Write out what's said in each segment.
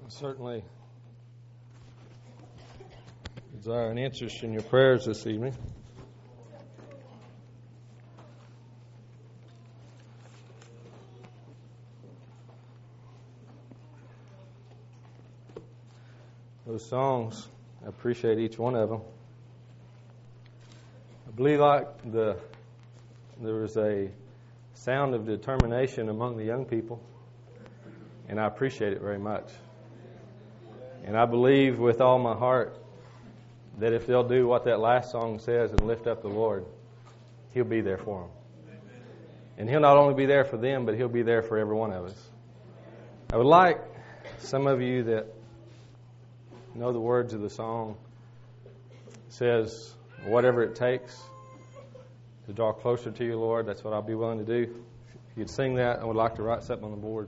Certainly desire an interest in your prayers this evening. Those songs, I appreciate each one of them. I believe there was a sound of determination among the young people, and I appreciate it very much. And I believe with all my heart that if they'll do what that last song says and lift up the Lord, He'll be there for them. And He'll not only be there for them, but He'll be there for every one of us. I would like some of you that know the words of the song. It says, whatever it takes to draw closer to you, Lord, that's what I'll be willing to do. If you'd sing that, I would like to write something on the board.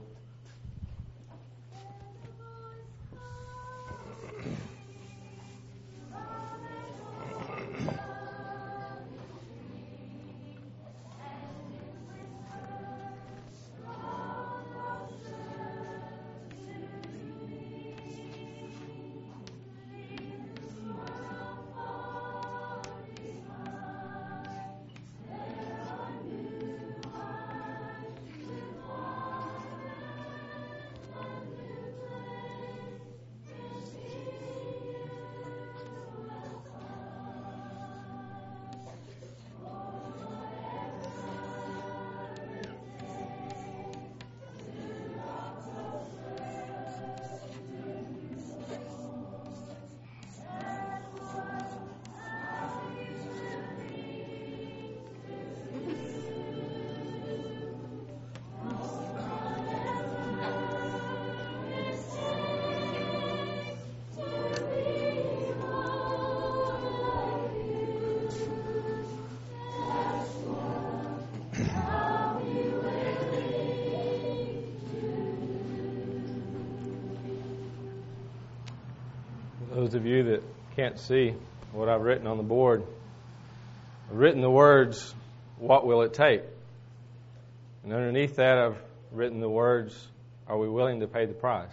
Those of you that can't see what I've written on the board, I've written the words, what will it take? And underneath that I've written the words, are we willing to pay the price?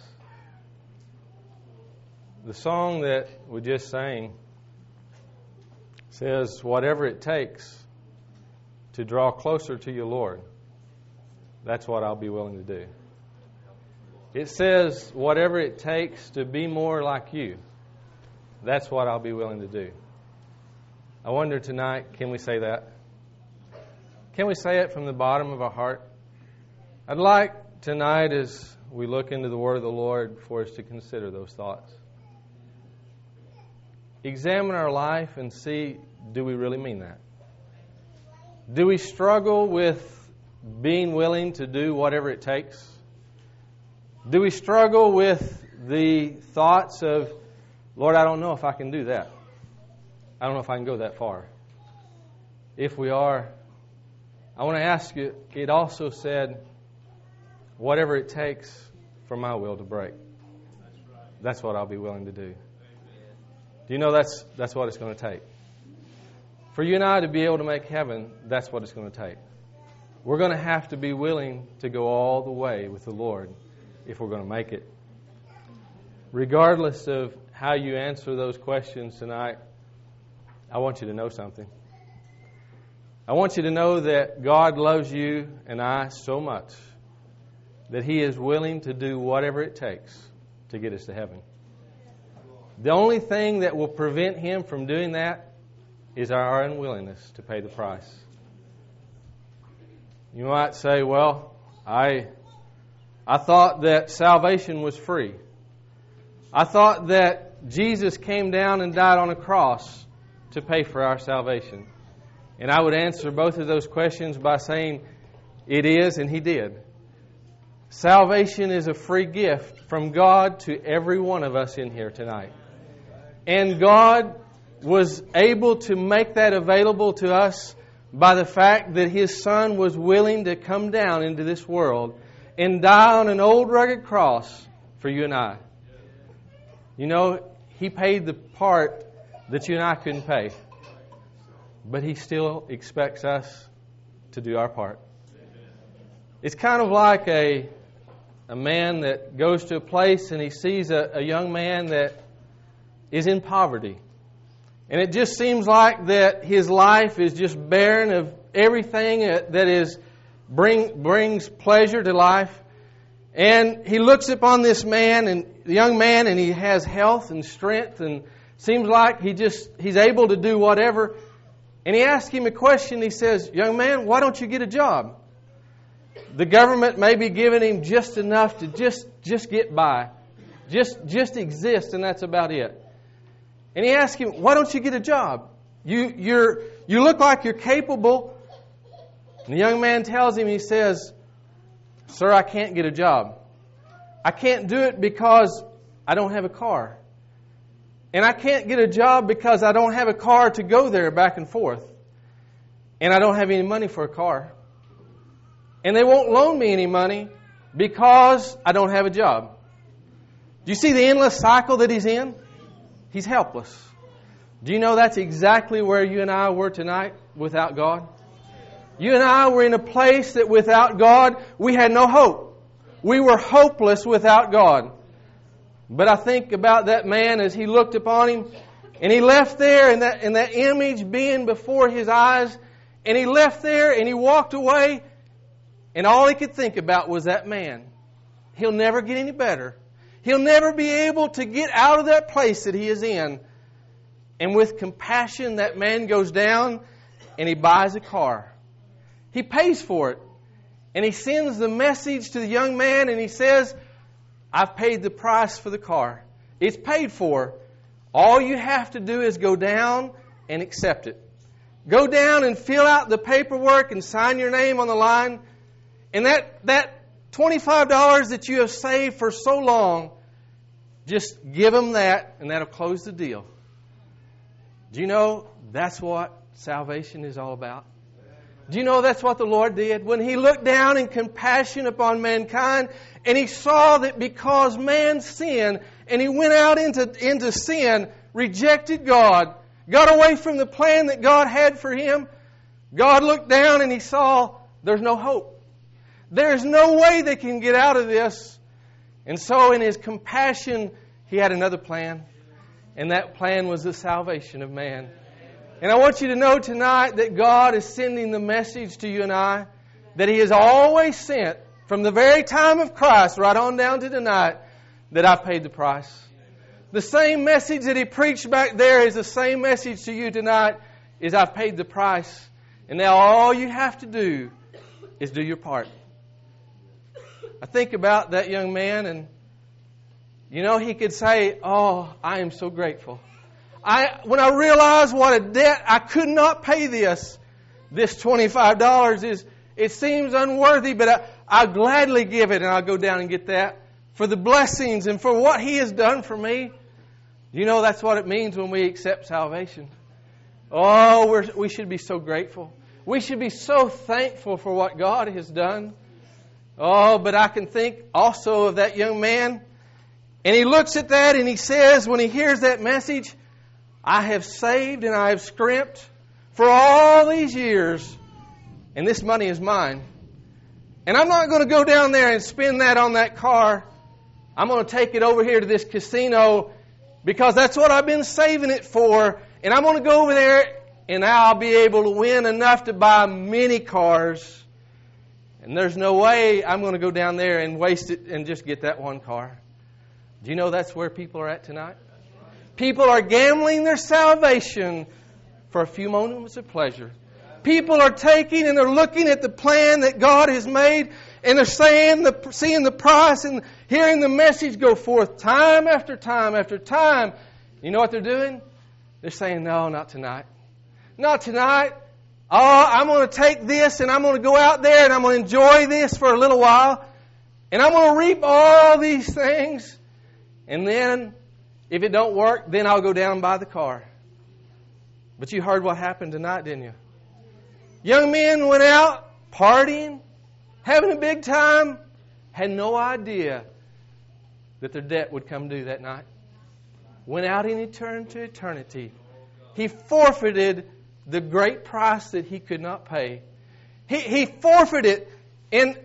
The song that we just sang says, whatever it takes to draw closer to you, Lord, that's what I'll be willing to do. It says, whatever it takes to be more like you, that's what I'll be willing to do. I wonder tonight, can we say that? Can we say it from the bottom of our heart? I'd like tonight, as we look into the Word of the Lord, for us to consider those thoughts. Examine our life and see, do we really mean that? Do we struggle with being willing to do whatever it takes? Do we struggle with the thoughts of, Lord, I don't know if I can do that. I don't know if I can go that far. If we are, I want to ask you, it also said, whatever it takes for my will to break. That's what I'll be willing to do. Do you know that's what it's going to take? For you and I to be able to make heaven, that's what it's going to take. We're going to have to be willing to go all the way with the Lord if we're going to make it. Regardless of how you answer those questions tonight, I want you to know something. I want you to know that God loves you and I so much that He is willing to do whatever it takes to get us to heaven. The only thing that will prevent Him from doing that is our unwillingness to pay the price. You might say, well, I thought that salvation was free. I thought that Jesus came down and died on a cross to pay for our salvation. And I would answer both of those questions by saying, it is, and He did. Salvation is a free gift from God to every one of us in here tonight. And God was able to make that available to us by the fact that His Son was willing to come down into this world and die on an old rugged cross for you and I. You know, He paid the part that you and I couldn't pay. But He still expects us to do our part. It's kind of like a a man that goes to a place and he sees a young man that is in poverty. And it just seems like that his life is just barren of everything that brings pleasure to life. And he looks upon this man, and the young man, and he has health and strength, and seems like he's able to do whatever. And he asks him a question. He says, "Young man, why don't you get a job?" The government may be giving him just enough to just get by, just exist, and that's about it. And he asks him, "Why don't you get a job? You look like you're capable." And the young man tells him, he says, "Sir, I can't get a job. I can't do it because I don't have a car. And I can't get a job because I don't have a car to go there back and forth. And I don't have any money for a car. And they won't loan me any money because I don't have a job." Do you see the endless cycle that he's in? He's helpless. Do you know that's exactly where you and I were tonight without God? You and I were in a place that without God, we had no hope. We were hopeless without God. But I think about that man as he looked upon him, and he left there in that image being before his eyes, and he left there and he walked away, and all he could think about was that man. He'll never get any better. He'll never be able to get out of that place that he is in. And with compassion, that man goes down and he buys a car. He pays for it. And he sends the message to the young man and he says, "I've paid the price for the car. It's paid for. All you have to do is go down and accept it. Go down and fill out the paperwork and sign your name on the line. And that $25 that you have saved for so long, just give them that and that'll close the deal." Do you know that's what salvation is all about? Do you know that's what the Lord did? When He looked down in compassion upon mankind and He saw that because man sinned and he went out into sin, rejected God, got away from the plan that God had for him, God looked down and He saw there's no hope. There's no way they can get out of this. And so in His compassion, He had another plan. And that plan was the salvation of man. And I want you to know tonight that God is sending the message to you and I that He has always sent from the very time of Christ right on down to tonight, that I've paid the price. The same message that He preached back there is the same message to you tonight, is I've paid the price. And now all you have to do is do your part. I think about that young man, and you know, he could say, "Oh, I am so grateful. When I realized what a debt, I could not pay this $25 it seems unworthy, but I'll gladly give it, and I'll go down and get that for the blessings and for what He has done for me." You know, that's what it means when we accept salvation. Oh, we should be so grateful. We should be so thankful for what God has done. Oh, but I can think also of that young man, and he looks at that and he says, when he hears that message, "I have saved and I have scrimped for all these years, and this money is mine. And I'm not going to go down there and spend that on that car. I'm going to take it over here to this casino because that's what I've been saving it for. And I'm going to go over there and now I'll be able to win enough to buy many cars. And there's no way I'm going to go down there and waste it and just get that one car." Do you know that's where people are at tonight? People are gambling their salvation for a few moments of pleasure. People are taking and they're looking at the plan that God has made, and they're seeing the price and hearing the message go forth time after time after time. You know what they're doing? They're saying, "No, not tonight. Not tonight. Oh, I'm going to take this and I'm going to go out there and I'm going to enjoy this for a little while. And I'm going to reap all these things. And then, if it don't work, then I'll go down and buy the car." But you heard what happened tonight, didn't you? Young men went out partying, having a big time, had no idea that their debt would come due that night. Went out in eternity. He forfeited the great price that he could not pay. He forfeited. And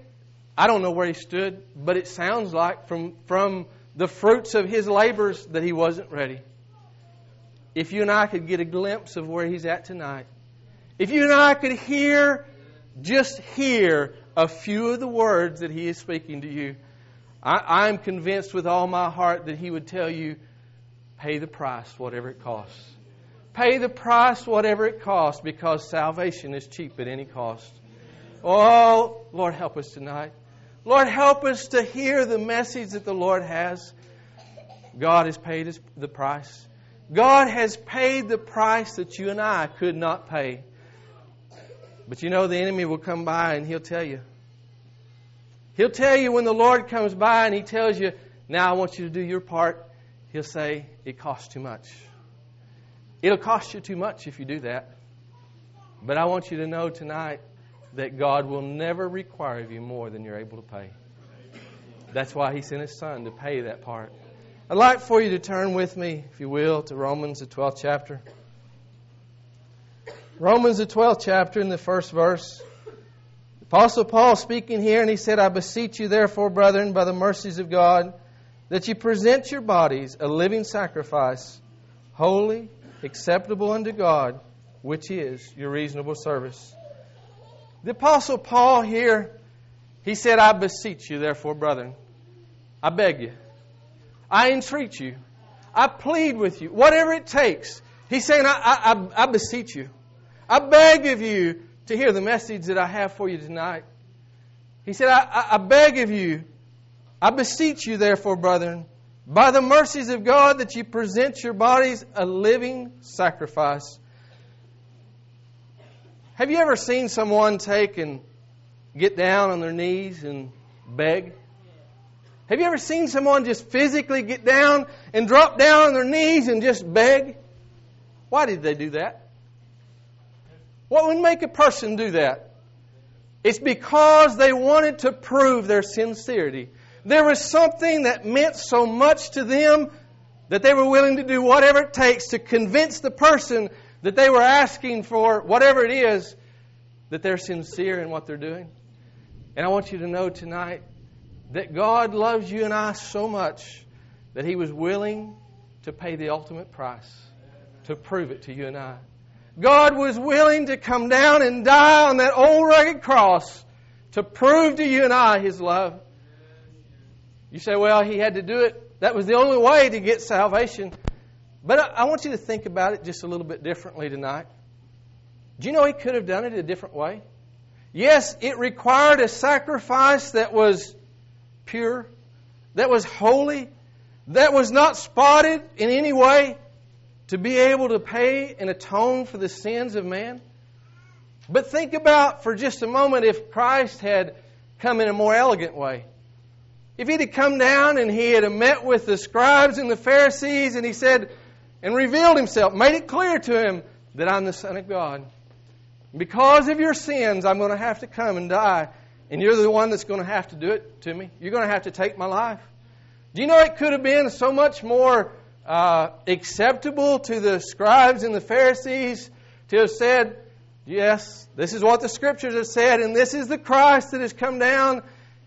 I don't know where he stood, but it sounds like from the fruits of his labors that he wasn't ready. If you and I could get a glimpse of where he's at tonight, if you and I could just hear a few of the words that he is speaking to you, I'm convinced with all my heart that he would tell you, pay the price, whatever it costs. Pay the price, whatever it costs, because salvation is cheap at any cost. Oh, Lord, help us tonight. Lord, help us to hear the message that the Lord has. God has paid the price. God has paid the price that you and I could not pay. But you know, the enemy will come by and he'll tell you. He'll tell you when the Lord comes by and He tells you, now I want you to do your part. He'll say, it costs too much. It'll cost you too much if you do that. But I want you to know tonight that God will never require of you more than you're able to pay. That's why He sent His Son, to pay that part. I'd like for you to turn with me, if you will, to Romans, the 12th chapter. Romans, the 12th chapter, in the first verse. The Apostle Paul speaking here, and he said, I beseech you therefore, brethren, by the mercies of God, that you present your bodies a living sacrifice, holy, acceptable unto God, which is your reasonable service. The Apostle Paul here, he said, I beseech you therefore, brethren. I beg you. I entreat you. I plead with you. Whatever it takes. He's saying, I beseech you. I beg of you to hear the message that I have for you tonight. He said, I beg of you. I beseech you therefore, brethren, by the mercies of God, that you present your bodies a living sacrifice. Have you ever seen someone take and get down on their knees and beg? Have you ever seen someone just physically get down and drop down on their knees and just beg? Why did they do that? What would make a person do that? It's because they wanted to prove their sincerity. There was something that meant so much to them that they were willing to do whatever it takes to convince the person that they were asking for, whatever it is, that they're sincere in what they're doing. And I want you to know tonight that God loves you and I so much that He was willing to pay the ultimate price to prove it to you and I. God was willing to come down and die on that old rugged cross to prove to you and I His love. You say, well, He had to do it. That was the only way to get salvation. But I want you to think about it just a little bit differently tonight. Do you know He could have done it a different way? Yes, it required a sacrifice that was pure, that was holy, that was not spotted in any way to be able to pay and atone for the sins of man. But think about for just a moment if Christ had come in a more elegant way. If He'd have come down and He had met with the scribes and the Pharisees and He said, and revealed Himself, made it clear to him that I'm the Son of God. Because of your sins, I'm going to have to come and die. And you're the one that's going to have to do it to me. You're going to have to take my life. Do you know it could have been so much more acceptable to the scribes and the Pharisees to have said, yes, this is what the Scriptures have said, and this is the Christ that has come down.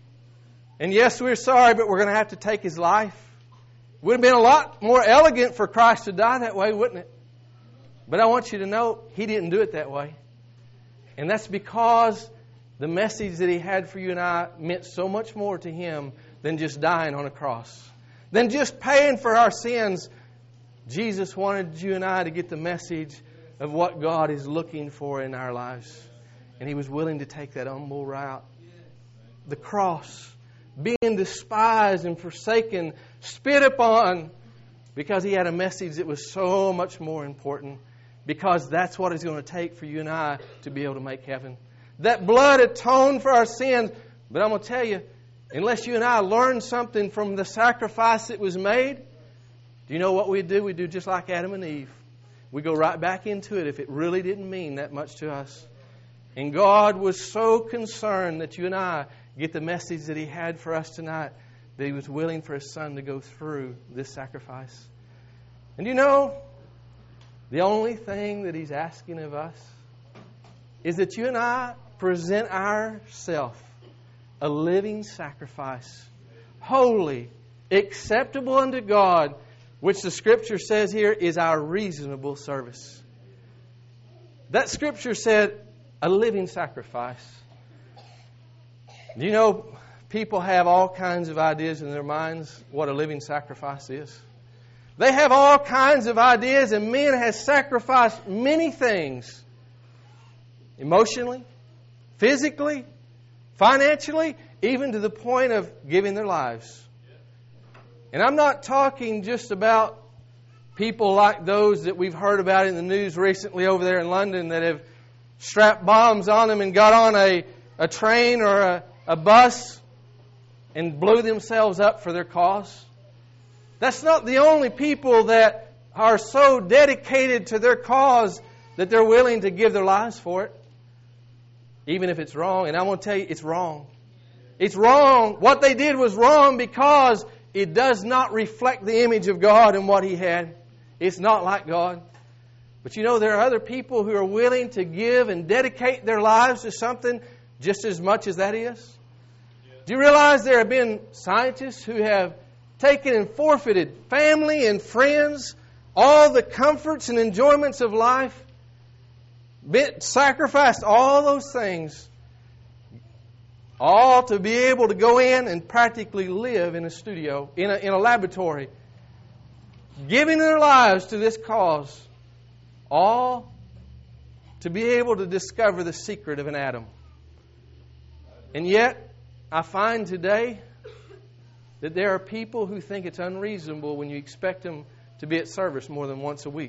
And yes, we're sorry, but we're going to have to take His life. It would have been a lot more elegant for Christ to die that way, wouldn't it? But I want you to know He didn't do it that way. And that's because the message that He had for you and I meant so much more to Him than just dying on a cross. Than just paying for our sins. Jesus wanted you and I to get the message of what God is looking for in our lives. And He was willing to take that humble route. The cross. Being despised and forsaken, spit upon, because He had a message that was so much more important. Because that's what it's going to take for you and I to be able to make heaven. That blood atoned for our sins. But I'm going to tell you, unless you and I learn something from the sacrifice that was made, do you know what we'd do? We'd do just like Adam and Eve. We go right back into it if it really didn't mean that much to us. And God was so concerned that you and I get the message that He had for us tonight, that He was willing for His Son to go through this sacrifice. And you know, the only thing that He's asking of us is that you and I present ourselves a living sacrifice, holy, acceptable unto God, which the Scripture says here is our reasonable service. That Scripture said a living sacrifice. Do you know, people have all kinds of ideas in their minds what a living sacrifice is. They have all kinds of ideas, and men have sacrificed many things. Emotionally, physically, financially, even to the point of giving their lives. And I'm not talking just about people like those that we've heard about in the news recently over there in London that have strapped bombs on them and got on a train or a bus and blew themselves up for their cause. That's not the only people that are so dedicated to their cause that they're willing to give their lives for it, even if it's wrong. And I want to tell you, it's wrong. It's wrong. What they did was wrong because it does not reflect the image of God and what He had. It's not like God. But you know, there are other people who are willing to give and dedicate their lives to something just as much as that is. Do you realize there have been scientists who have taken and forfeited family and friends, all the comforts and enjoyments of life, sacrificed all those things, all to be able to go in and practically live in a studio, in a laboratory, giving their lives to this cause, all to be able to discover the secret of an atom. And yet, I find today that there are people who think it's unreasonable when you expect them to be at service more than once a week.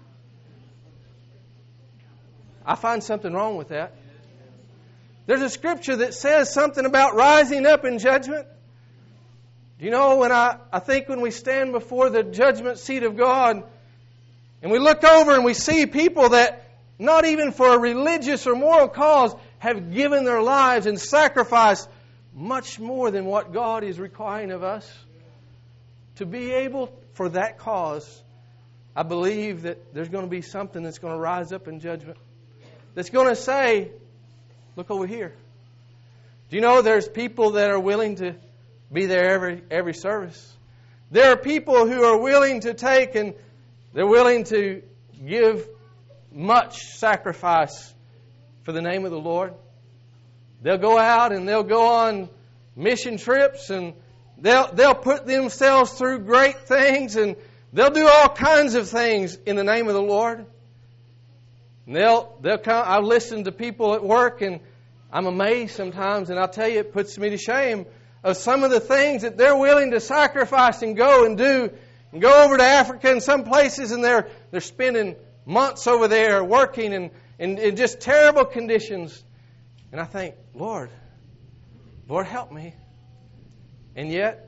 I find something wrong with that. There's a scripture that says something about rising up in judgment. You know, when I think when we stand before the judgment seat of God and we look over and we see people that not even for a religious or moral cause have given their lives and sacrificed much more than what God is requiring of us. To be able for that cause, I believe that there's going to be something that's going to rise up in judgment. That's going to say, look over here. Do you know there's people that are willing to be there every service? There are people who are willing to take and they're willing to give much sacrifice for the name of the Lord. They'll go out and they'll go on mission trips and they'll put themselves through great things and they'll do all kinds of things in the name of the Lord. And they'll come. I've listened to people at work and I'm amazed sometimes, and I'll tell you, it puts me to shame of some of the things that they're willing to sacrifice and go and do, and go over to Africa and some places, and they're spending months over there working in just terrible conditions. And I think, Lord, help me. And yet,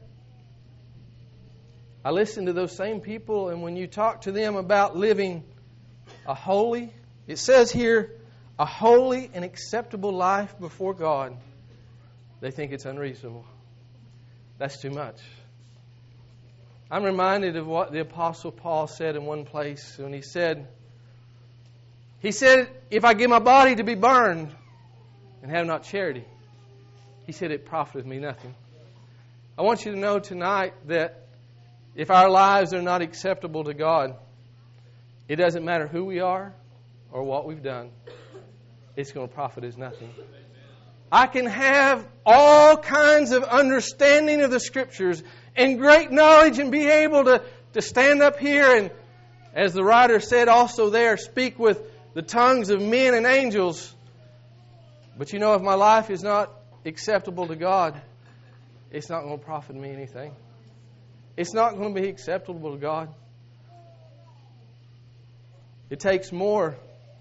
I listen to those same people, and when you talk to them about living a holy, it says here, a holy and acceptable life before God, they think it's unreasonable. That's too much. I'm reminded of what the Apostle Paul said in one place when he said, if I give my body to be burned and have not charity, he said, it profiteth me nothing. I want you to know tonight that if our lives are not acceptable to God, it doesn't matter who we are or what we've done. It's going to profit us nothing. I can have all kinds of understanding of the Scriptures and great knowledge and be able to stand up here and, as the writer said also there, speak with the tongues of men and angels. But you know, if my life is not acceptable to God, it's not going to profit me anything. It's not going to be acceptable to God. It takes more.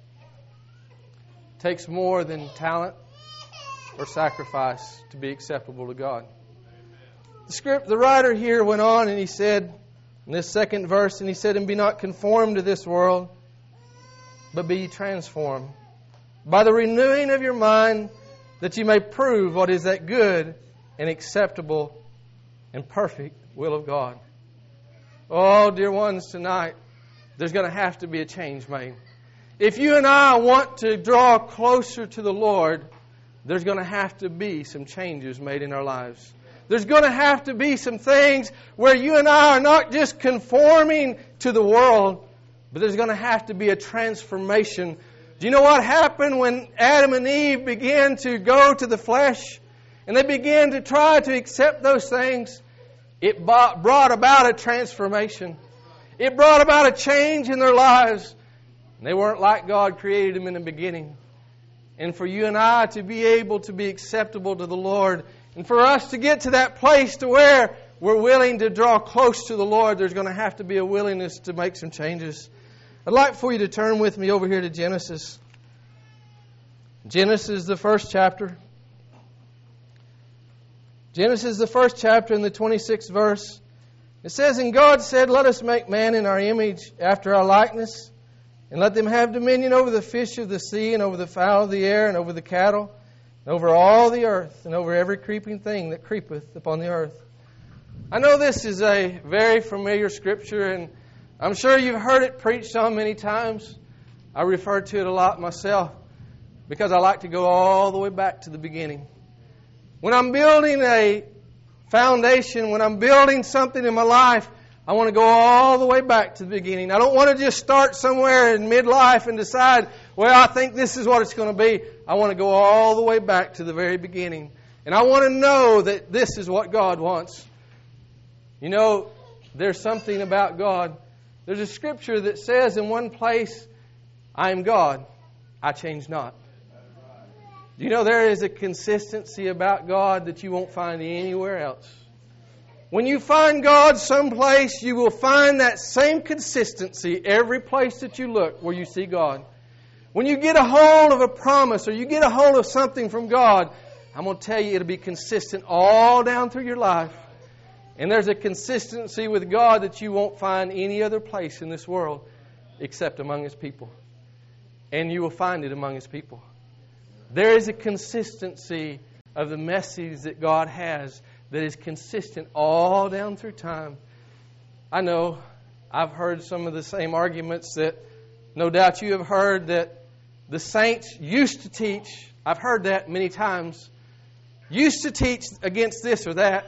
It takes more than talent or sacrifice to be acceptable to God. The writer here went on and he said, in this second verse, and he said, and be not conformed to this world, but be transformed by the renewing of your mind, that you may prove what is that good and acceptable and perfect will of God. Oh, dear ones, tonight, there's going to have to be a change made. If you and I want to draw closer to the Lord, there's going to have to be some changes made in our lives. There's going to have to be some things where you and I are not just conforming to the world, but there's going to have to be a transformation. Do you know what happened when Adam and Eve began to go to the flesh and they began to try to accept those things? It brought about a transformation. It brought about a change in their lives. They weren't like God created them in the beginning. And for you and I to be able to be acceptable to the Lord, and for us to get to that place to where we're willing to draw close to the Lord, there's going to have to be a willingness to make some changes. I'd like for you to turn with me over here to Genesis. Genesis, the first chapter. Genesis, the first chapter, in the 26th verse. It says, "And God said, Let us make man in our image, after our likeness, and let them have dominion over the fish of the sea, and over the fowl of the air, and over the cattle, and over all the earth, and over every creeping thing that creepeth upon the earth." I know this is a very familiar scripture, and I'm sure you've heard it preached on many times. I refer to it a lot myself because I like to go all the way back to the beginning. When I'm building a foundation, when I'm building something in my life, I want to go all the way back to the beginning. I don't want to just start somewhere in midlife and decide, well, I think this is what it's going to be. I want to go all the way back to the very beginning. And I want to know that this is what God wants. You know, there's something about God. There's a scripture that says in one place, "I am God, I change not." You know, there is a consistency about God that you won't find anywhere else. When you find God someplace, you will find that same consistency every place that you look where you see God. When you get a hold of a promise or you get a hold of something from God, I'm going to tell you it'll be consistent all down through your life. And there's a consistency with God that you won't find any other place in this world except among His people. And you will find it among His people. There is a consistency of the message that God has that is consistent all down through time. I know I've heard some of the same arguments that no doubt you have heard, that the saints used to teach. I've heard that many times. Used to teach against this or that.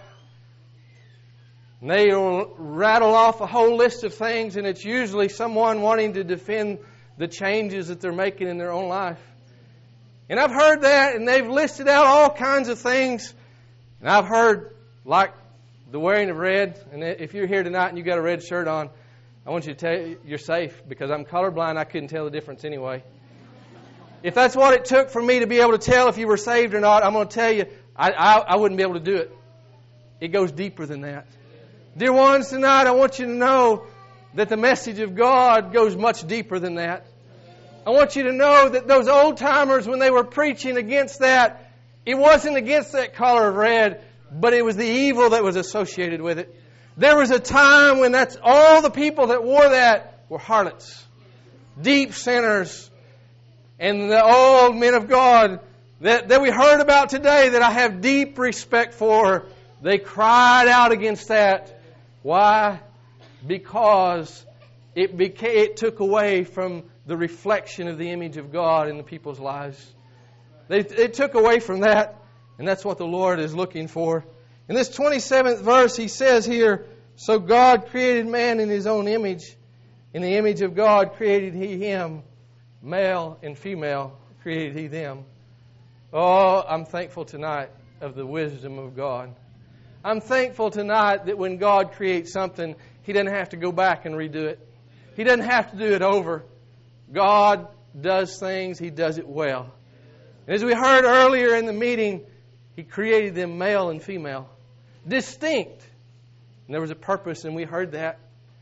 And they'll rattle off a whole list of things, and it's usually someone wanting to defend the changes that they're making in their own life. And I've heard that, and they've listed out all kinds of things. And I've heard, like the wearing of red. And if you're here tonight and you've got a red shirt on, I want you to tell you you're safe, because I'm colorblind. I couldn't tell the difference anyway. If that's what it took for me to be able to tell if you were saved or not, I'm going to tell you, I wouldn't be able to do it. It goes deeper than that. Dear ones, tonight I want you to know that the message of God goes much deeper than that. I want you to know that those old timers, when they were preaching against that, it wasn't against that color of red, but it was the evil that was associated with it. There was a time when that's all the people that wore that were harlots, deep sinners, and the old men of God that we heard about today that I have deep respect for, they cried out against that. Why? Because it took away from the reflection of the image of God in the people's lives. They took away from that, and that's what the Lord is looking for. In this 27th verse, He says here, "So God created man in His own image. In the image of God created He him. Male and female created He them." Oh, I'm thankful tonight of the wisdom of God. I'm thankful tonight that when God creates something, He doesn't have to go back and redo it. He doesn't have to do it over. God does things, He does it well. And as we heard earlier in the meeting, He created them male and female, distinct. And there was a purpose, and we heard that,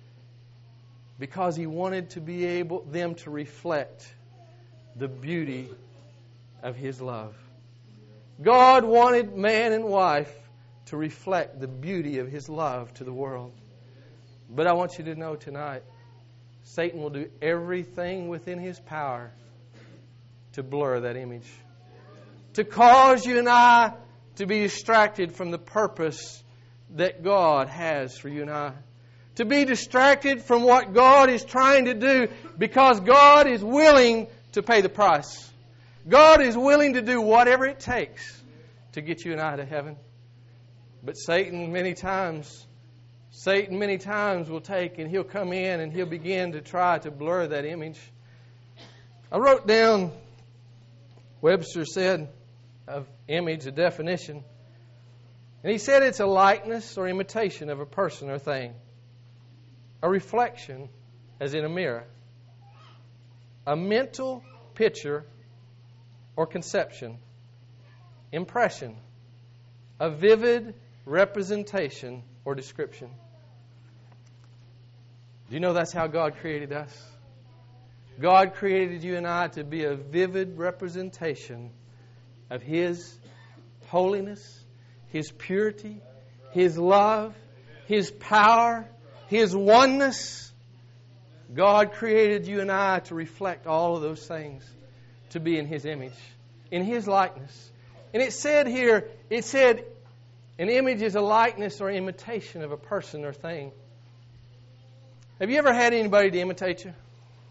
because He wanted to be able them to reflect the beauty of His love. God wanted man and wife to reflect the beauty of His love to the world. But I want you to know tonight, Satan will do everything within his power to blur that image, to cause you and I to be distracted from the purpose that God has for you and I, to be distracted from what God is trying to do, because God is willing to pay the price. God is willing to do whatever it takes to get you and I to heaven. But Satan many times will take and he'll come in and he'll begin to try to blur that image. I wrote down, Webster said of image, a definition. And he said it's a likeness or imitation of a person or thing. A reflection, as in a mirror. A mental picture or conception. Impression. A vivid representation or description. Do you know that's how God created us? God created you and I to be a vivid representation of His holiness, His purity, His love, His power, His oneness. God created you and I to reflect all of those things, to be in His image, in His likeness. And it said here, an image is a likeness or imitation of a person or thing. Have you ever had anybody to imitate you?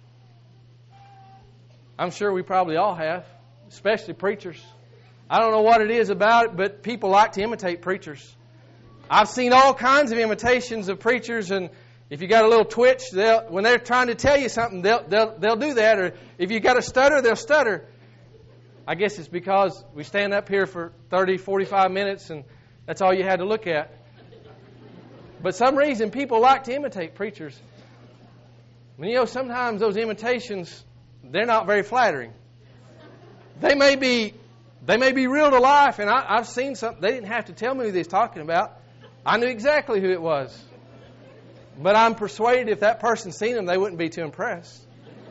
I'm sure we probably all have, especially preachers. I don't know what it is about it, but people like to imitate preachers. I've seen all kinds of imitations of preachers, and if you got a little twitch, when they're trying to tell you something, they'll do that. Or if you got a stutter, they'll stutter. I guess it's because we stand up here for 30, 45 minutes, and that's all you had to look at. But some reason people like to imitate preachers. And sometimes those imitations, they're not very flattering. They may be real to life, and I've seen something. They didn't have to tell me who they was talking about. I knew exactly who it was. But I'm persuaded if that person seen them, they wouldn't be too impressed.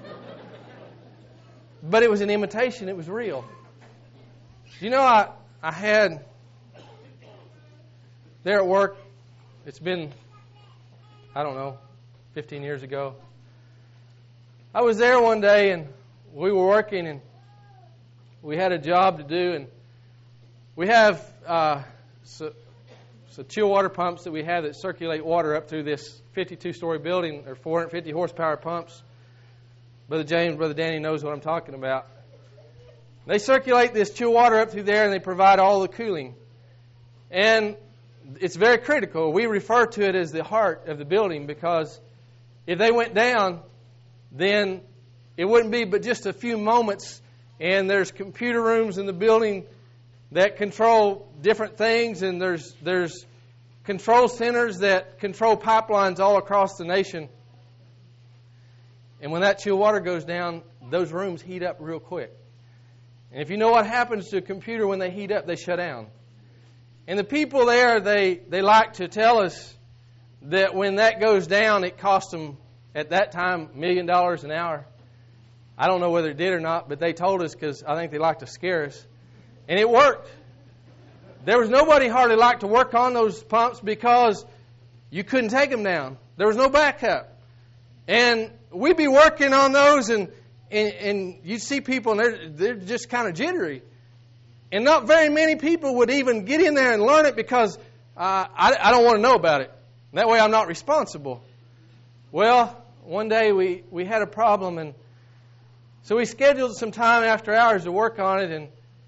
But it was an imitation. It was real. I had, there at work, it's been, 15 years ago. I was there one day, and we were working, and we had a job to do, and we have so chill water pumps that we have that circulate water up through this 52-story building, or 450 horsepower pumps. Brother James, Brother Danny knows what I'm talking about. They circulate this chill water up through there, and they provide all the cooling. And it's very critical. We refer to it as the heart of the building, because if they went down, then it wouldn't be but just a few moments, and there's computer rooms in the building that control different things, and there's control centers that control pipelines all across the nation. And when that chill water goes down, those rooms heat up real quick. And if you know what happens to a computer when they heat up, they shut down. And the people there, they like to tell us that when that goes down, it cost them, at that time, $1 million an hour. I don't know whether it did or not, but they told us because I think they like to scare us. And it worked. There was nobody hardly like to work on those pumps because you couldn't take them down. There was no backup. And we'd be working on those, and you'd see people, and they're just kind of jittery. And not very many people would even get in there and learn it because I don't want to know about it. That way I'm not responsible. Well, one day we had a problem, and so we scheduled some time after hours to work on it, and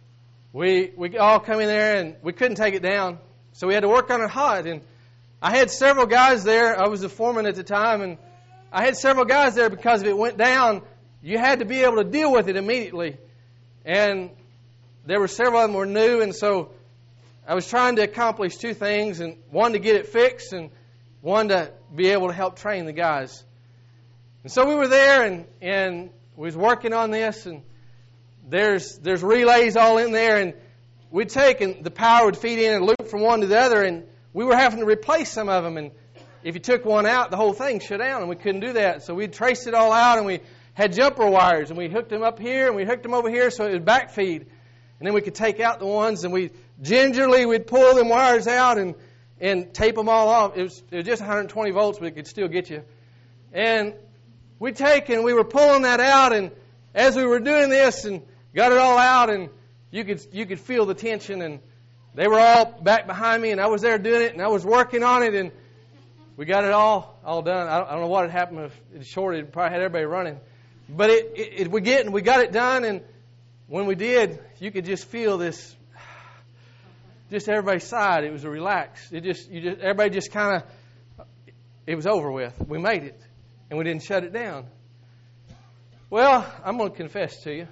we all come in there, and we couldn't take it down. So we had to work on it hot. And I had several guys there. I was the foreman at the time, and I had several guys there because if it went down, you had to be able to deal with it immediately. And there were several of them were new, and so I was trying to accomplish two things, and one to get it fixed, and one to be able to help train the guys. And so we were there, and we was working on this, and there's relays all in there, and we'd take, and the power would feed in and loop from one to the other, and we were having to replace some of them, and if you took one out, the whole thing shut down, and we couldn't do that. So we'd trace it all out, and we had jumper wires, and we hooked them up here, and we hooked them over here so it would backfeed. And then we could take out the ones, and we'd pull them wires out and tape them all off. It was just 120 volts, but it could still get you. And we were pulling that out, and as we were doing this and got it all out, and you could feel the tension, and they were all back behind me, and I was there doing it, and I was working on it, and we got it all done. I don't know what had happened. If it shorted, it probably had everybody running. But we got it done, and when we did, you could just feel this. Just everybody sighed. It was a relax. Everybody just kind of. It was over with. We made it, and we didn't shut it down. Well, I'm going to confess to you.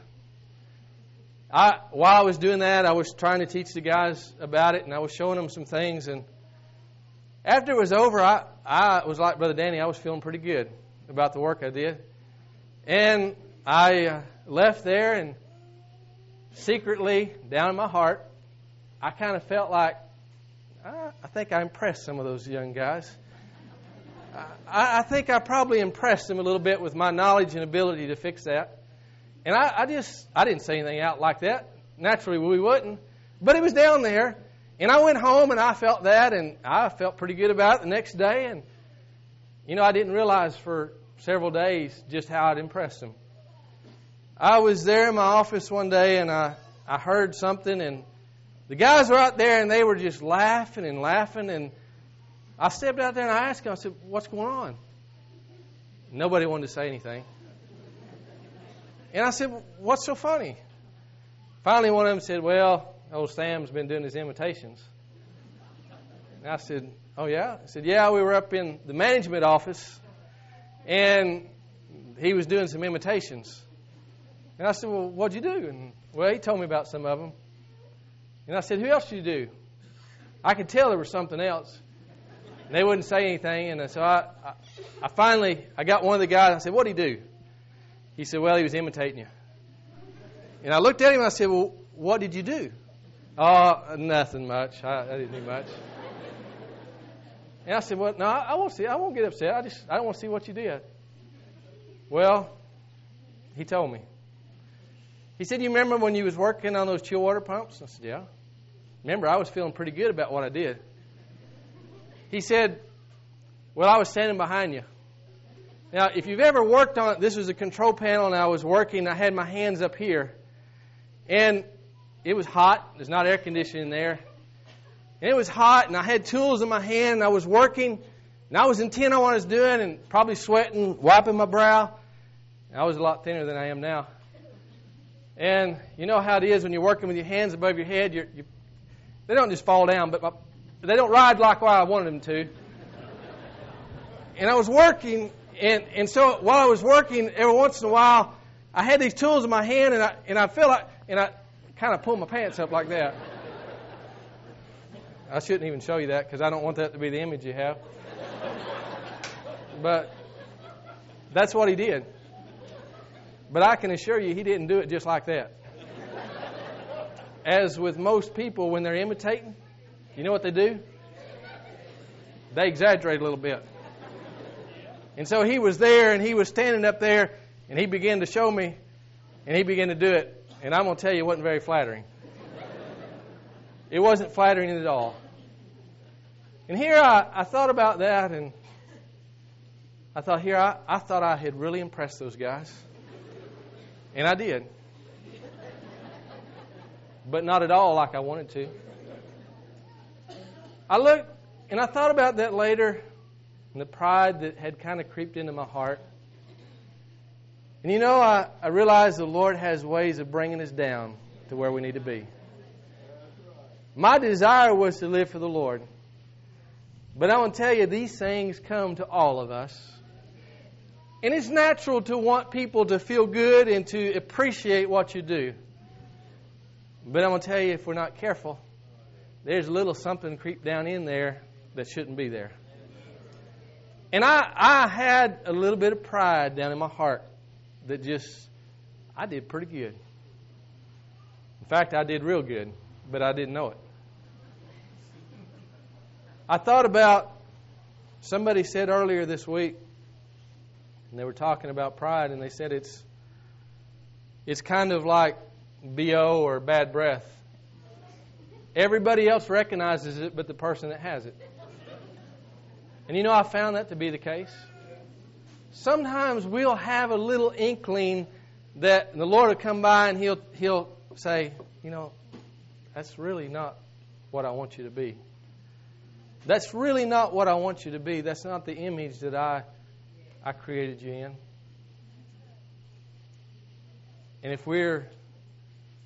While I was doing that, I was trying to teach the guys about it, and I was showing them some things. And after it was over, I was like Brother Danny. I was feeling pretty good about the work I did. And I left there, and secretly, down in my heart, I kind of felt like, I think I impressed some of those young guys. I think I probably impressed them a little bit with my knowledge and ability to fix that. And I didn't say anything out like that. Naturally, we wouldn't. But it was down there. And I went home and I felt that, and I felt pretty good about it the next day. And, I didn't realize for several days just how I'd impressed them. I was there in my office one day, and I heard something, and the guys were out there, and they were just laughing and laughing. And I stepped out there and I asked them, I said, what's going on? Nobody wanted to say anything. And I said, what's so funny? Finally, one of them said, well, old Sam's been doing his imitations. And I said, oh, yeah? I said, yeah, we were up in the management office, and he was doing some imitations. And I said, well, what'd you do? And, well, he told me about some of them. And I said, who else did you do? I could tell there was something else. And they wouldn't say anything. And so I finally got one of the guys, and I said, what'd he do? He said, well, he was imitating you. And I looked at him and I said, well, what did you do? Oh, nothing much. I didn't do much. And I said, well, no, I won't see. I won't get upset. I don't want to see what you did. Well, he told me. He said, you remember when you was working on those chill water pumps? I said, yeah. Remember, I was feeling pretty good about what I did. He said, well, I was standing behind you. Now, if you've ever worked on it, this was a control panel, and I was working. I had my hands up here. And it was hot. There's not air conditioning there. And it was hot, and I had tools in my hand, and I was working. And I was intent on what I was doing, and probably sweating, wiping my brow. And I was a lot thinner than I am now. And you know how it is when you're working with your hands above your head. They don't just fall down, but they don't ride like I wanted them to. And I was working, and so while I was working, every once in a while, I had these tools in my hand, and I felt like, and I kind of pulled my pants up like that. I shouldn't even show you that because I don't want that to be the image you have. But that's what he did. But I can assure you he didn't do it just like that. As with most people, when they're imitating, you know what they do? They exaggerate a little bit. And so he was there, and he was standing up there, and he began to show me, and he began to do it. And I'm going to tell you, it wasn't very flattering. It wasn't flattering at all. And here I thought about that, and I thought, I thought I had really impressed those guys. And I did. But not at all like I wanted to. I looked, and I thought about that later, and the pride that had kind of creeped into my heart. And I realized the Lord has ways of bringing us down to where we need to be. My desire was to live for the Lord. But I want to tell you, these things come to all of us. And it's natural to want people to feel good and to appreciate what you do. But I'm going to tell you, if we're not careful, there's a little something creep down in there that shouldn't be there. And I had a little bit of pride down in my heart that I did pretty good. In fact, I did real good, but I didn't know it. I thought about, somebody said earlier this week, and they were talking about pride, and they said it's kind of like BO or bad breath. Everybody else recognizes it but the person that has it. And I found that to be the case. Sometimes we'll have a little inkling that the Lord will come by and He'll say, that's really not what I want you to be. That's really not what I want you to be. That's not the image that I created you in. And if we're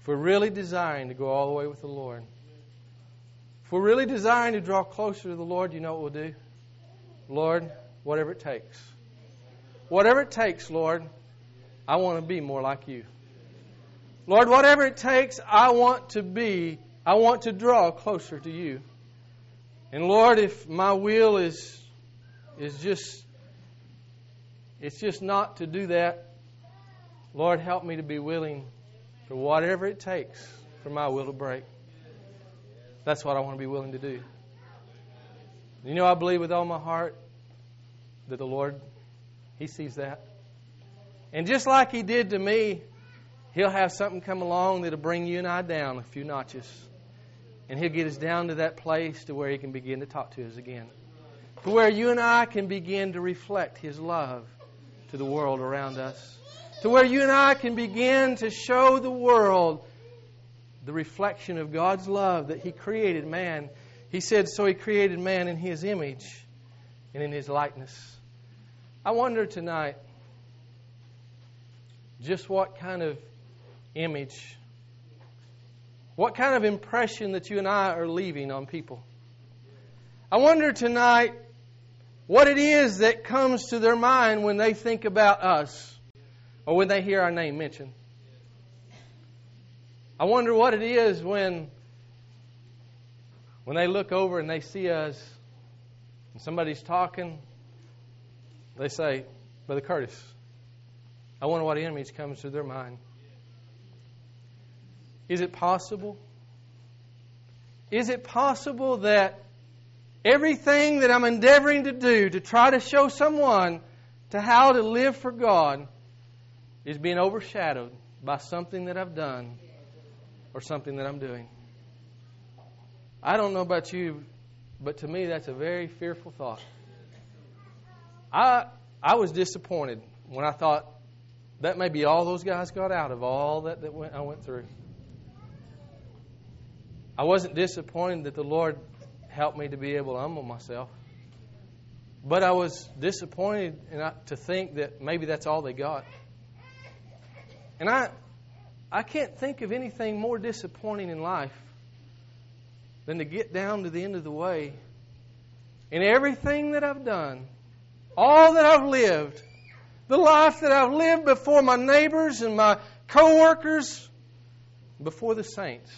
If we're really desiring to go all the way with the Lord, if we're really desiring to draw closer to the Lord, you know what we'll do? Lord, whatever it takes. Whatever it takes, Lord, I want to be more like you. Lord, whatever it takes, I want to draw closer to you. And Lord, if my will is just not to do that, Lord, help me to be willing for whatever it takes for my will to break. That's what I want to be willing to do. You know, I believe with all my heart that the Lord, He sees that. And just like He did to me, He'll have something come along that'll bring you and I down a few notches. And He'll get us down to that place to where He can begin to talk to us again. To where you and I can begin to reflect His love to the world around us. To where you and I can begin to show the world the reflection of God's love that He created man. He said, so He created man in His image and in His likeness. I wonder tonight just what kind of image, what kind of impression that you and I are leaving on people. I wonder tonight what it is that comes to their mind when they think about us or when they hear our name mentioned. I wonder what it is when they look over and they see us and somebody's talking, they say, Brother Curtis. I wonder what image comes to their mind. Is it possible? Is it possible that everything that I'm endeavoring to do to try to show someone to how to live for God is being overshadowed by something that I've done or something that I'm doing? I don't know about you, but to me that's a very fearful thought. I was disappointed when I thought that may be all those guys got out of all that I went through. I wasn't disappointed that the Lord helped me to be able to humble myself. But I was disappointed to think that maybe that's all they got. And I can't think of anything more disappointing in life than to get down to the end of the way and everything that I've done, all that I've lived, the life that I've lived before my neighbors and my co-workers, before the saints.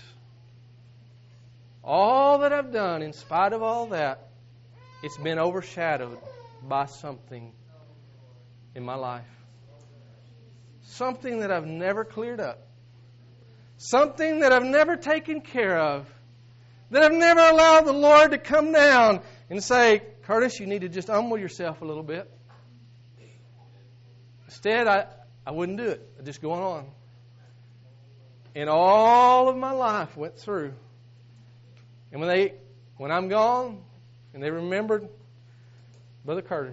All that I've done, in spite of all that, it's been overshadowed by something in my life. Something that I've never cleared up. Something that I've never taken care of. That I've never allowed the Lord to come down and say, Curtis, you need to just humble yourself a little bit. Instead, I wouldn't do it. I'd just go on. And all of my life went through. And when I'm gone, and they remembered Brother Curtis.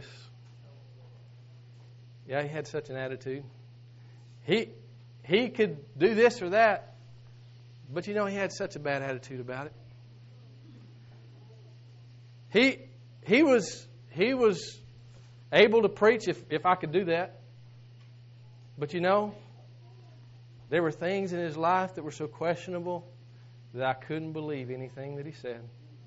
Yeah, he had such an attitude. He could do this or that, but you know, he had such a bad attitude about it. He was able to preach if I could do that. But you know, there were things in his life that were so questionable that I couldn't believe anything that he said.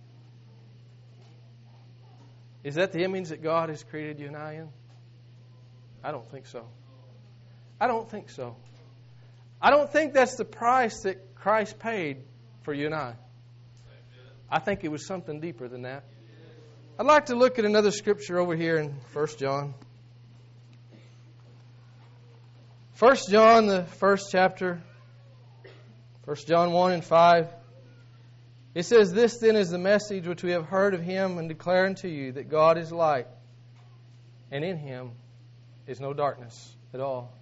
Is that the image that God has created you and I in? I don't think so. I don't think so. I don't think that's the price that Christ paid for you and I. I think it was something deeper than that. I'd like to look at another scripture over here in 1 John. 1 John, the first chapter. 1 John 1 and 5. It says, This then is the message which we have heard of Him and declare unto you, that God is light, and in Him is no darkness at all.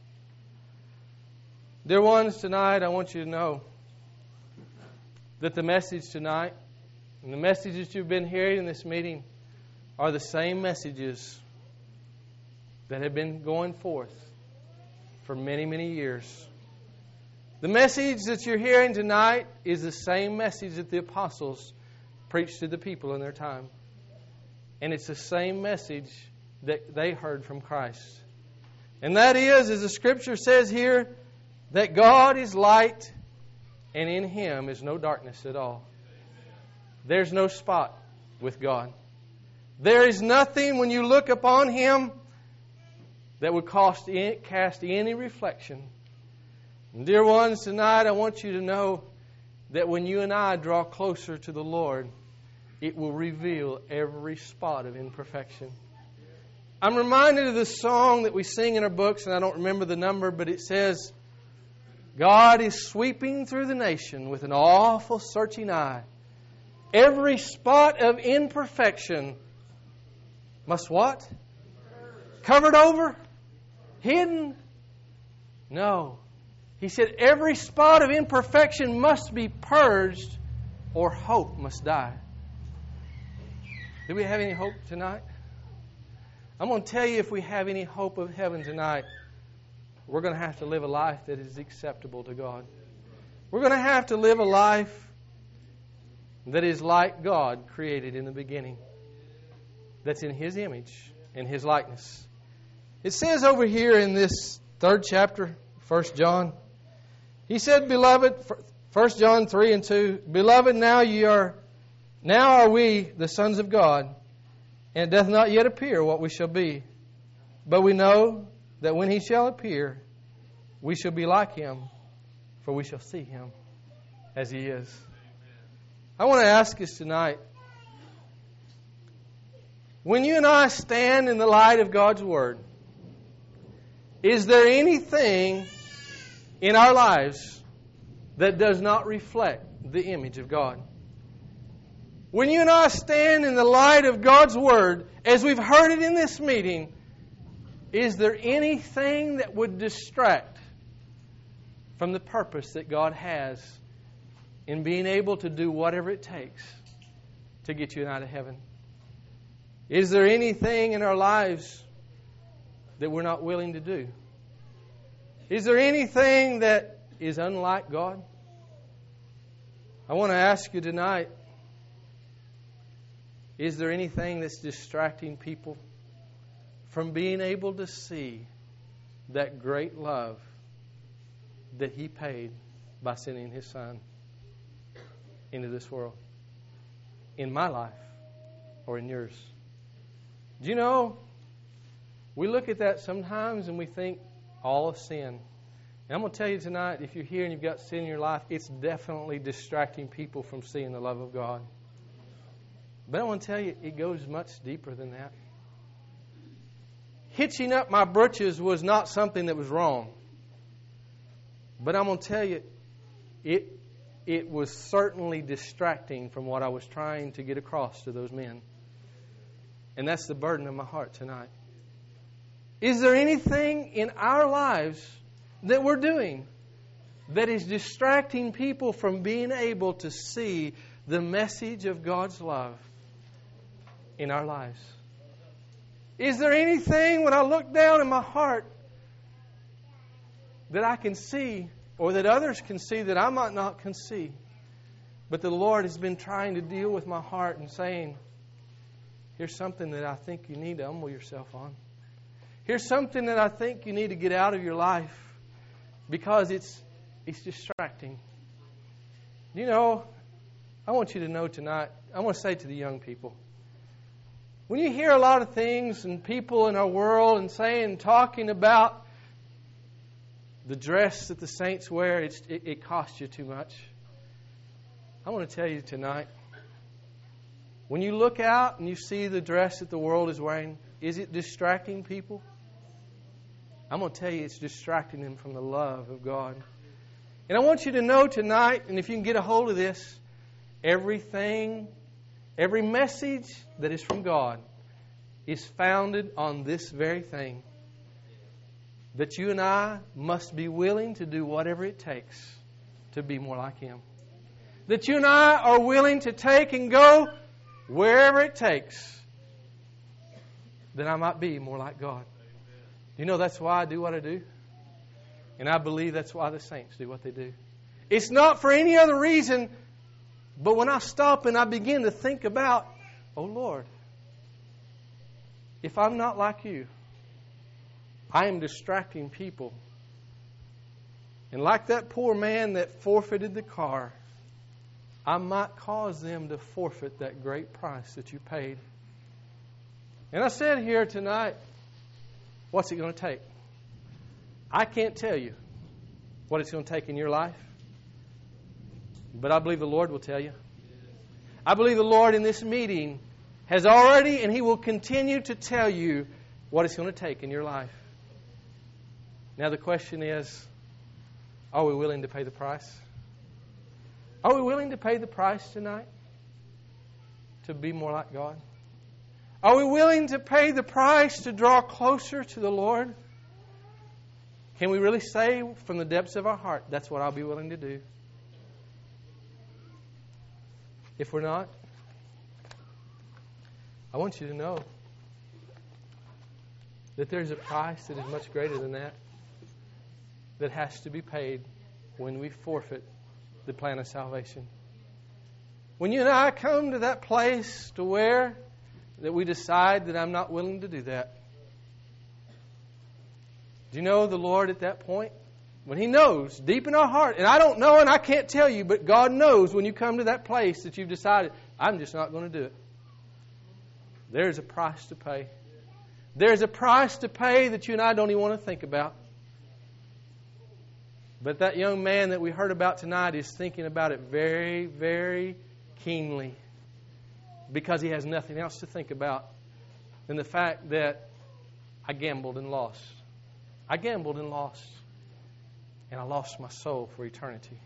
Dear ones, tonight I want you to know that the message tonight and the messages you've been hearing in this meeting are the same messages that have been going forth for many, many years. The message that you're hearing tonight is the same message that the apostles preached to the people in their time. And it's the same message that they heard from Christ. And that is, as the Scripture says here, that God is light and in Him is no darkness at all. There's no spot with God. There is nothing when you look upon Him that would cast any reflection. And dear ones, tonight I want you to know that when you and I draw closer to the Lord, it will reveal every spot of imperfection. I'm reminded of this song that we sing in our books, and I don't remember the number, but it says, God is sweeping through the nation with an awful searching eye. Every spot of imperfection must what? Covered over? Hidden? No. He said every spot of imperfection must be purged or hope must die. Do we have any hope tonight? I'm going to tell you, if we have any hope of heaven tonight, we're going to have to live a life that is acceptable to God. We're going to have to live a life that is like God created in the beginning. That's in His image and His likeness. It says over here in this 3rd chapter, 1 John, he said, Beloved, 1 John 3 and 2, Beloved, now are we the sons of God, and it doth not yet appear what we shall be. But we know that when He shall appear, we shall be like Him, for we shall see Him as He is. I want to ask us tonight, when you and I stand in the light of God's Word, is there anything in our lives that does not reflect the image of God? When you and I stand in the light of God's Word, as we've heard it in this meeting, is there anything that would distract from the purpose that God has in being able to do whatever it takes to get you out of heaven? Is there anything in our lives that we're not willing to do? Is there anything that is unlike God? I want to ask you tonight, is there anything that's distracting people from being able to see that great love that He paid by sending His Son into this world? In my life or in yours? Do you know, we look at that sometimes and we think all of sin. And I'm going to tell you tonight, if you're here and you've got sin in your life, it's definitely distracting people from seeing the love of God. But I want to tell you, it goes much deeper than that. Hitching up my britches was not something that was wrong. But I'm going to tell you, it was certainly distracting from what I was trying to get across to those men. And that's the burden of my heart tonight. Is there anything in our lives that we're doing that is distracting people from being able to see the message of God's love in our lives? Is there anything when I look down in my heart that I can see or that others can see that I might not can see? But the Lord has been trying to deal with my heart and saying, here's something that I think you need to humble yourself on. Here's something that I think you need to get out of your life because it's distracting. You know, I want you to know tonight, I want to say to the young people, when you hear a lot of things and people in our world and talking about the dress that the saints wear, it costs you too much. I want to tell you tonight, when you look out and you see the dress that the world is wearing, is it distracting people? I'm going to tell you, it's distracting them from the love of God. And I want you to know tonight, and if you can get a hold of this, every message that is from God is founded on this very thing. That you and I must be willing to do whatever it takes to be more like Him. That you and I are willing to take and go wherever it takes that I might be more like God. You know, that's why I do what I do. And I believe that's why the saints do what they do. It's not for any other reason, but when I stop and I begin to think about, oh Lord, if I'm not like You, I am distracting people And like that poor man that forfeited the car, I might cause them to forfeit that great price that you paid. And I said here tonight, what's it going to take? I can't tell you what it's going to take in your life, but I believe the Lord will tell you. I believe the Lord in this meeting has already, and He will continue to tell you what it's going to take in your life. Now the question is, are we willing to pay the price? Are we willing to pay the price tonight to be more like God? Are we willing to pay the price to draw closer to the Lord? Can we really say from the depths of our heart, that's what I'll be willing to do? If we're not, I want you to know that there's a price that is much greater than that has to be paid when we forfeit the plan of salvation. When you and I come to that place to where that we decide that I'm not willing to do that. Do you know the Lord at that point? When He knows deep in our heart, and I don't know and I can't tell you, but God knows when you come to that place that you've decided, I'm just not going to do it. There's a price to pay. There's a price to pay that you and I don't even want to think about. But that young man that we heard about tonight is thinking about it very, very keenly, because he has nothing else to think about than the fact that I gambled and lost. I gambled and lost. And I lost my soul for eternity.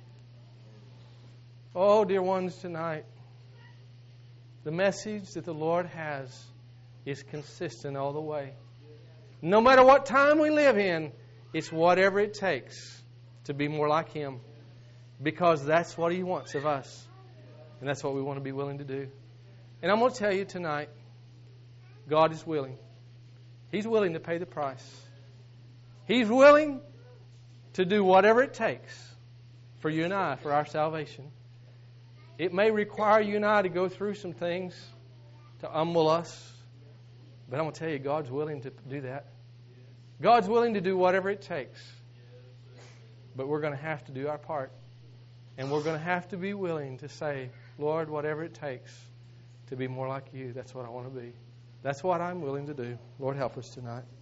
Oh, dear ones, tonight, the message that the Lord has is consistent all the way. No matter what time we live in, it's whatever it takes to be more like Him. Because that's what He wants of us. And that's what we want to be willing to do. And I'm going to tell you tonight, God is willing. He's willing to pay the price. He's willing to do whatever it takes for you and I, for our salvation. It may require you and I to go through some things to humble us. But I'm going to tell you, God's willing to do that. God's willing to do whatever it takes. But we're going to have to do our part. And we're going to have to be willing to say, Lord, whatever it takes to be more like You, that's what I want to be. That's what I'm willing to do. Lord, help us tonight.